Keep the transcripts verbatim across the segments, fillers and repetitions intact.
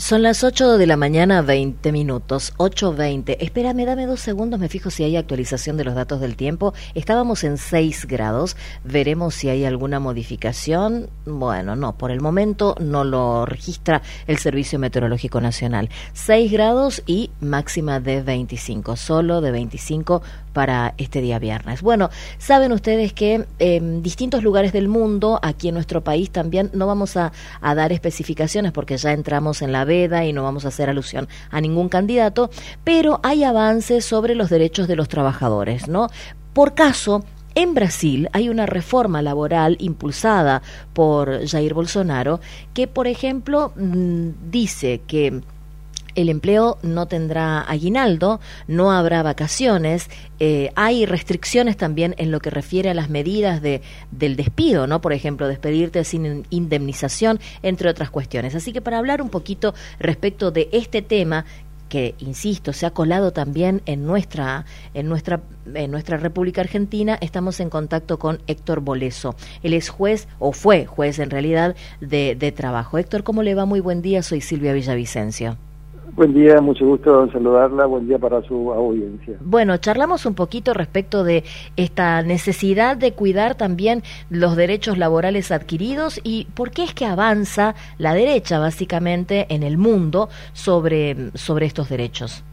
Son las ocho de la mañana, veinte minutos, ocho veinte. Espérame, dame dos segundos, me fijo si hay actualización de los datos del tiempo. Estábamos en seis grados, veremos si hay alguna modificación. Bueno, no, por el momento no lo registra el Servicio Meteorológico Nacional. seis grados y máxima de veinticinco, solo de veinticinco para este día viernes. Bueno, saben ustedes que en distintos lugares del mundo, aquí en nuestro país también, no vamos a, a dar especificaciones porque ya entramos en la veda y no vamos a hacer alusión a ningún candidato, pero hay avances sobre los derechos de los trabajadores, ¿no? Por caso, en Brasil hay una reforma laboral impulsada por Jair Bolsonaro que, por ejemplo, dice que el empleo no tendrá aguinaldo, no habrá vacaciones, eh, hay restricciones también en lo que refiere a las medidas de, del despido, ¿no? Por ejemplo, despedirte sin indemnización, entre otras cuestiones. Así que para hablar un poquito respecto de este tema, que, insisto, se ha colado también en nuestra, en nuestra, en nuestra República Argentina, estamos en contacto con Héctor Boleso. Él es juez, o fue juez en realidad, de, de trabajo. Héctor, ¿cómo le va? Muy buen día, soy Silvia Villavicencio. Buen día, mucho gusto en saludarla, buen día para su audiencia. Bueno, charlamos un poquito respecto de esta necesidad de cuidar también los derechos laborales adquiridos y por qué es que avanza la derecha básicamente en el mundo sobre, sobre estos derechos.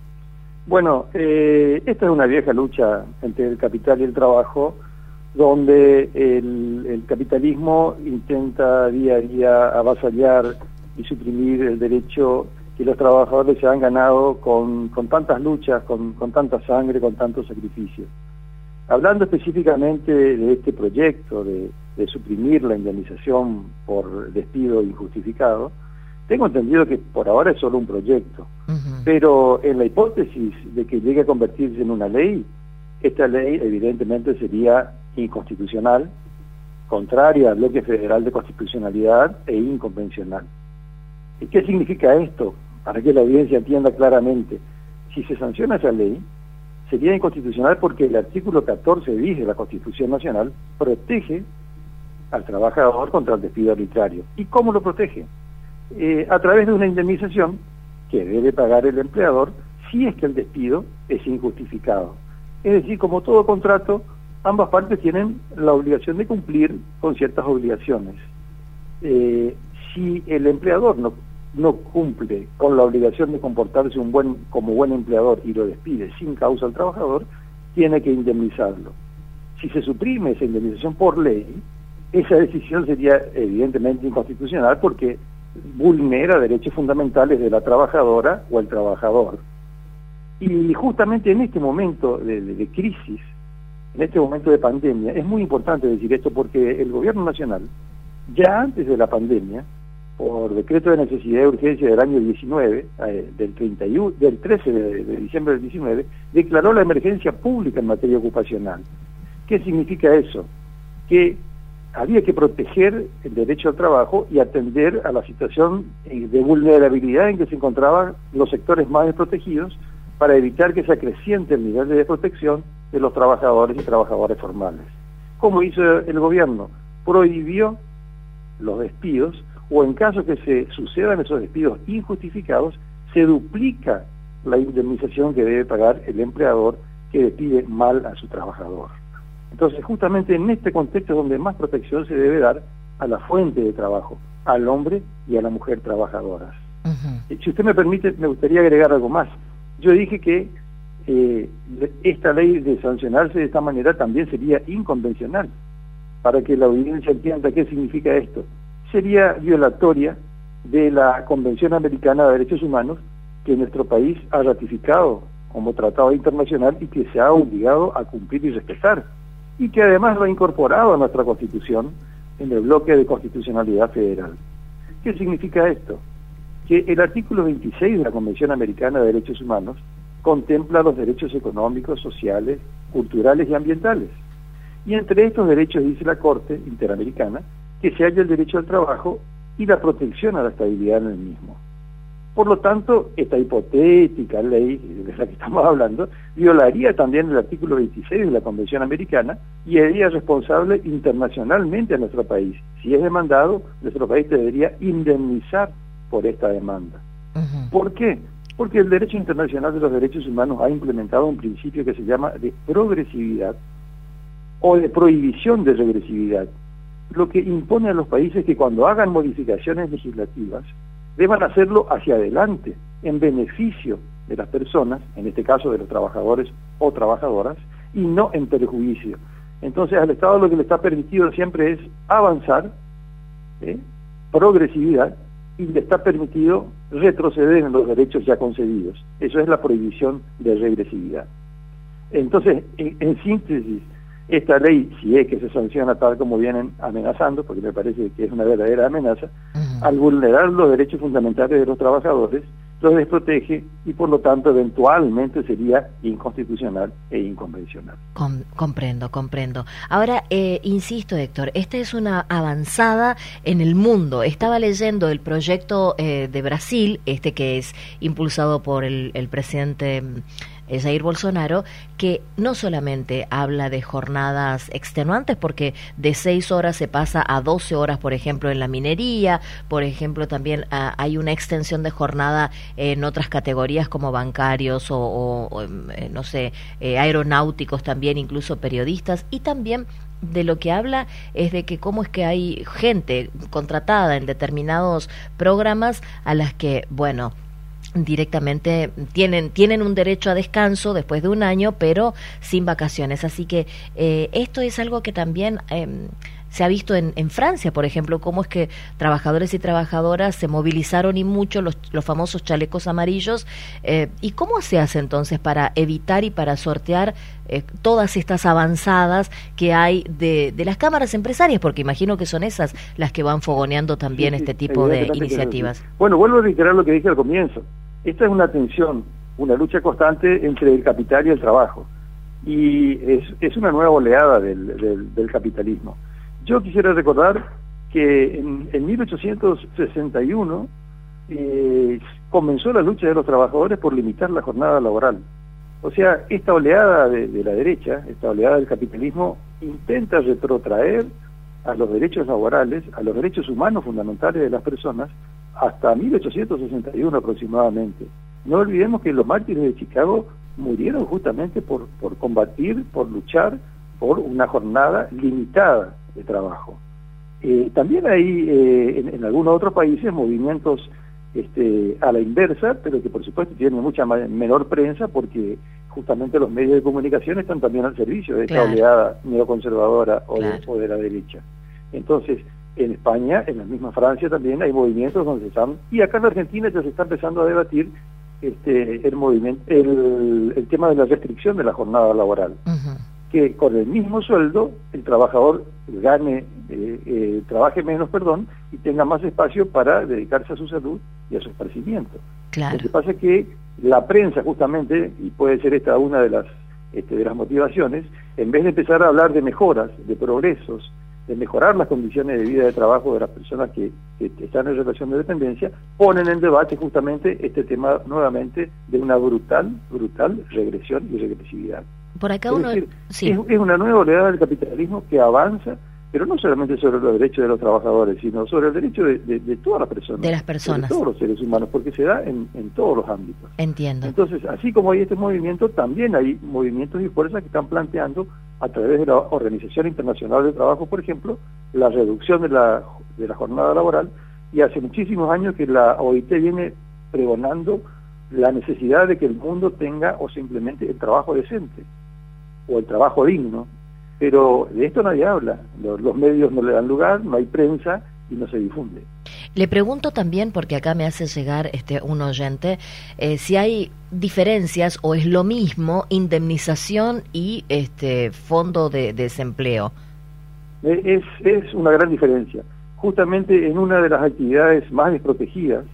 Bueno, eh, esta es una vieja lucha entre el capital y el trabajo, donde el, el capitalismo intenta día a día avasallar y suprimir el derecho que los trabajadores se han ganado con, con tantas luchas, con, con tanta sangre, con tantos sacrificios. Hablando específicamente de este proyecto de, de suprimir la indemnización por despido injustificado, tengo entendido que por ahora es solo un proyecto, uh-huh. pero en la hipótesis de que llegue a convertirse en una ley, esta ley evidentemente sería inconstitucional, contraria al bloque federal de constitucionalidad e inconvencional. ¿Y qué significa esto? Para que la audiencia entienda claramente. Si se sanciona esa ley, sería inconstitucional porque el artículo catorce bis de la Constitución Nacional protege al trabajador contra el despido arbitrario. ¿Y cómo lo protege? Eh, a través de una indemnización que debe pagar el empleador si es que el despido es injustificado. Es decir, como todo contrato, ambas partes tienen la obligación de cumplir con ciertas obligaciones. Eh, si el empleador no, no cumple con la obligación de comportarse un buen, como buen empleador y lo despide sin causa al trabajador, tiene que indemnizarlo. Si se suprime esa indemnización por ley, esa decisión sería evidentemente inconstitucional porque vulnera derechos fundamentales de la trabajadora o el trabajador. Y justamente en este momento de, de, de crisis, en este momento de pandemia, es muy importante decir esto porque el gobierno nacional, ya antes de la pandemia, por decreto de necesidad y urgencia del año diecinueve, eh, del, treinta y uno, del trece de, de diciembre del diecinueve, declaró la emergencia pública en materia ocupacional. ¿Qué significa eso? Que había que proteger el derecho al trabajo y atender a la situación de vulnerabilidad en que se encontraban los sectores más desprotegidos para evitar que se acreciente el nivel de desprotección de los trabajadores y trabajadoras formales. ¿Cómo hizo el gobierno? Prohibió los despidos, o en caso que se sucedan esos despidos injustificados, se duplica la indemnización que debe pagar el empleador que despide mal a su trabajador. Entonces, justamente en este contexto es donde más protección se debe dar a la fuente de trabajo, al hombre y a la mujer trabajadoras. Uh-huh. Si usted me permite, me gustaría agregar algo más. Yo dije que eh, esta ley de sancionarse de esta manera también sería inconvencional. Para que la audiencia entienda qué significa esto. Sería violatoria de la Convención Americana de Derechos Humanos que nuestro país ha ratificado como tratado internacional y que se ha obligado a cumplir y respetar, y que además lo ha incorporado a nuestra Constitución en el bloque de constitucionalidad federal. ¿Qué significa esto? Que el artículo veintiséis de la Convención Americana de Derechos Humanos contempla los derechos económicos, sociales, culturales y ambientales. Y entre estos derechos dice la Corte Interamericana que se halla el derecho al trabajo y la protección a la estabilidad en el mismo. Por lo tanto, esta hipotética ley de la que estamos hablando violaría también el artículo veintiséis de la Convención Americana y sería responsable internacionalmente a nuestro país. Si es demandado, nuestro país debería indemnizar por esta demanda. Uh-huh. ¿Por qué? Porque el derecho internacional de los derechos humanos ha implementado un principio que se llama de progresividad o de prohibición de regresividad, lo que impone a los países que cuando hagan modificaciones legislativas deban hacerlo hacia adelante, en beneficio de las personas, en este caso de los trabajadores o trabajadoras, y no en perjuicio. Entonces al Estado lo que le está permitido siempre es avanzar, ¿eh? progresividad, y le está permitido retroceder en los derechos ya concedidos. Eso es la prohibición de regresividad. Entonces, en, en síntesis, esta ley, si es que se sanciona tal como vienen amenazando, porque me parece que es una verdadera amenaza, uh-huh. al vulnerar los derechos fundamentales de los trabajadores, los desprotege y por lo tanto eventualmente sería inconstitucional e inconvencional. Com comprendo, comprendo. Ahora, eh, insisto, Héctor, esta es una avanzada en el mundo. Estaba leyendo el proyecto eh, de Brasil, este que es impulsado por el, el presidente eh, Jair Bolsonaro, que no solamente habla de jornadas extenuantes, porque de seis horas se pasa a doce horas, por ejemplo, en la minería, por ejemplo, también a, hay una extensión de jornada en otras categorías como bancarios o, o, o eh, no sé, eh, aeronáuticos también, incluso periodistas, y también de lo que habla es de que cómo es que hay gente contratada en determinados programas a las que, bueno, directamente tienen tienen un derecho a descanso después de un año, pero sin vacaciones. Así que eh, esto es algo que también eh, se ha visto en, en Francia, por ejemplo, cómo es que trabajadores y trabajadoras se movilizaron y mucho, los, los famosos chalecos amarillos. Eh, ¿Y cómo se hace entonces para evitar y para sortear eh, todas estas avanzadas que hay de, de las cámaras empresarias? Porque imagino que son esas las que van fogoneando también sí, este sí, tipo de iniciativas. Bueno, vuelvo a reiterar lo que dije al comienzo. Esta es una tensión, una lucha constante entre el capital y el trabajo. Y es, es una nueva oleada del, del, del capitalismo. Yo quisiera recordar que en, en mil ochocientos sesenta y uno eh, comenzó la lucha de los trabajadores por limitar la jornada laboral. O sea, esta oleada de, de la derecha, esta oleada del capitalismo, intenta retrotraer a los derechos laborales, a los derechos humanos fundamentales de las personas, hasta mil ochocientos sesenta y uno aproximadamente. No olvidemos que los mártires de Chicago murieron justamente por, por combatir, por luchar por una jornada limitada de trabajo. Eh, también hay eh, en, en algunos otros países movimientos este, a la inversa, pero que por supuesto tienen mucha menor prensa porque justamente los medios de comunicación están también al servicio de esta claro. oleada neoconservadora o, claro. de, o de la derecha. Entonces, en España, en la misma Francia también hay movimientos donde se están, y acá en Argentina ya se está empezando a debatir este el movimiento, el, el tema de la restricción de la jornada laboral, uh-huh. que con el mismo sueldo el trabajador gane, eh, eh, trabaje menos, perdón, y tenga más espacio para dedicarse a su salud y a su esparcimiento. Claro. Lo que pasa es que la prensa justamente, y puede ser esta una de las este, de las motivaciones, en vez de empezar a hablar de mejoras, de progresos, de mejorar las condiciones de vida de trabajo de las personas que, que están en relación de dependencia, ponen en debate justamente este tema nuevamente de una brutal, brutal regresión y regresividad. Por acá es uno... decir, sí. es, es una nueva oleada del capitalismo que avanza, pero no solamente sobre los derechos de los trabajadores, sino sobre el derecho de, de, de todas las personas. De las personas. De todos los seres humanos, porque se da en, en todos los ámbitos. Entiendo. Entonces, así como hay este movimiento, también hay movimientos y fuerzas que están planteando, a través de la Organización Internacional del Trabajo, por ejemplo, la reducción de la, de la jornada laboral, y hace muchísimos años que la O I T viene pregonando la necesidad de que el mundo tenga o simplemente el trabajo decente, o el trabajo digno, pero de esto nadie habla, los, los medios no le dan lugar, no hay prensa y no se difunde. Le pregunto también, porque acá me hace llegar este un oyente, eh, si hay diferencias o es lo mismo indemnización y este fondo de, de desempleo. Es, es una gran diferencia. Justamente en una de las actividades más desprotegidas,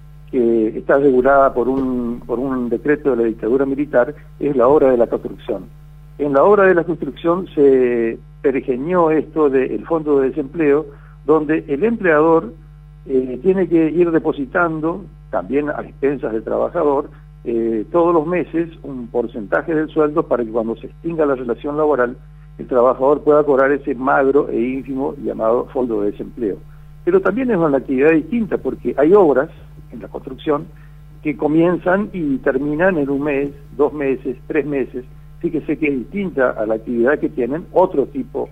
que está regulada por un, por un decreto de la dictadura militar, es la obra de la construcción. En la obra de la construcción se pergeñó esto del fondo de desempleo, donde el empleador eh, tiene que ir depositando, también a expensas del trabajador, eh, todos los meses un porcentaje del sueldo para que cuando se extinga la relación laboral, el trabajador pueda cobrar ese magro e ínfimo llamado fondo de desempleo. Pero también es una actividad distinta, porque hay obras en la construcción, que comienzan y terminan en un mes, dos meses, tres meses. Fíjese que es distinta a la actividad que tienen otro tipo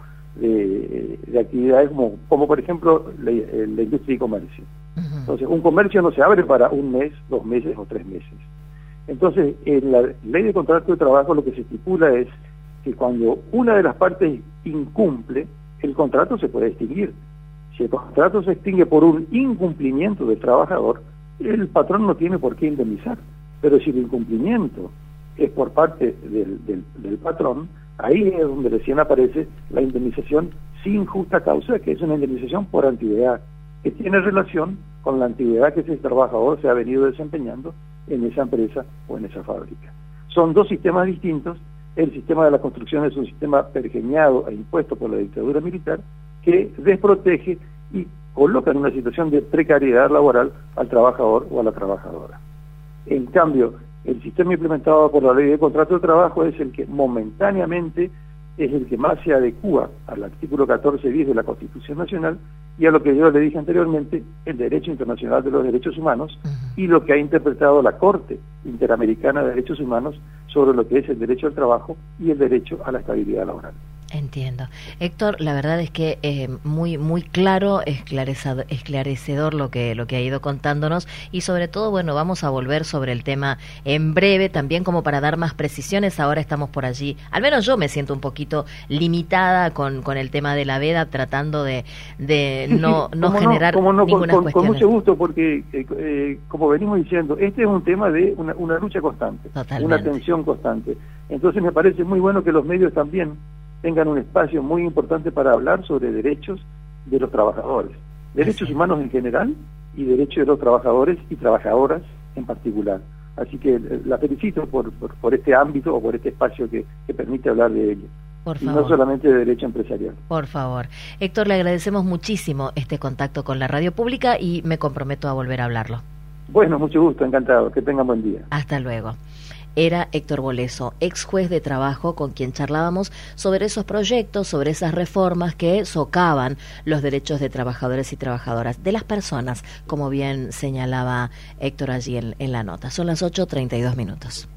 de, de actividades, como, como por ejemplo la, la industria y comercio. Uh-huh. Entonces, un comercio no se abre para un mes, dos meses o tres meses. Entonces, en la ley de contrato de trabajo lo que se estipula es que cuando una de las partes incumple, el contrato se puede extinguir. Si el contrato se extingue por un incumplimiento del trabajador, el patrón no tiene por qué indemnizar. Pero si el incumplimiento es por parte del, del, del patrón, ahí es donde recién aparece la indemnización sin justa causa, que es una indemnización por antigüedad, que tiene relación con la antigüedad que ese trabajador se ha venido desempeñando en esa empresa o en esa fábrica. Son dos sistemas distintos. El sistema de la construcción es un sistema pergeñado e impuesto por la dictadura militar que desprotege y coloca en una situación de precariedad laboral al trabajador o a la trabajadora. En cambio, el sistema implementado por la ley de contrato de trabajo es el que momentáneamente es el que más se adecúa al artículo catorce bis de la Constitución Nacional y a lo que yo le dije anteriormente, el derecho internacional de los derechos humanos uh-huh. y lo que ha interpretado la Corte Interamericana de Derechos Humanos sobre lo que es el derecho al trabajo y el derecho a la estabilidad laboral. Entiendo. Héctor, la verdad es que eh, muy muy claro, esclarecedor, esclarecedor lo que lo que ha ido contándonos y sobre todo, bueno, vamos a volver sobre el tema en breve, también como para dar más precisiones. Ahora estamos por allí, al menos yo me siento un poquito limitada con, con el tema de la veda, tratando de, de no, no generar no, no, ninguna con, cuestión. Con mucho gusto, porque eh, eh, como venimos diciendo, este es un tema de una, una lucha constante, Totalmente. una tensión constante. Entonces me parece muy bueno que los medios también tengan un espacio muy importante para hablar sobre derechos de los trabajadores, derechos humanos en general y derechos de los trabajadores y trabajadoras en particular. Así que la felicito por, por, por este ámbito o por este espacio que, que permite hablar de ello. Por y favor. no solamente de derecho empresarial. Por favor. Héctor, le agradecemos muchísimo este contacto con la radio pública y me comprometo a volver a hablarlo. Bueno, mucho gusto, encantado. Que tengan buen día. Hasta luego. Era Héctor Boleso, ex juez de trabajo, con quien charlábamos sobre esos proyectos, sobre esas reformas que socavan los derechos de trabajadores y trabajadoras, de las personas, como bien señalaba Héctor allí en, en la nota. Son las ocho treinta y dos minutos.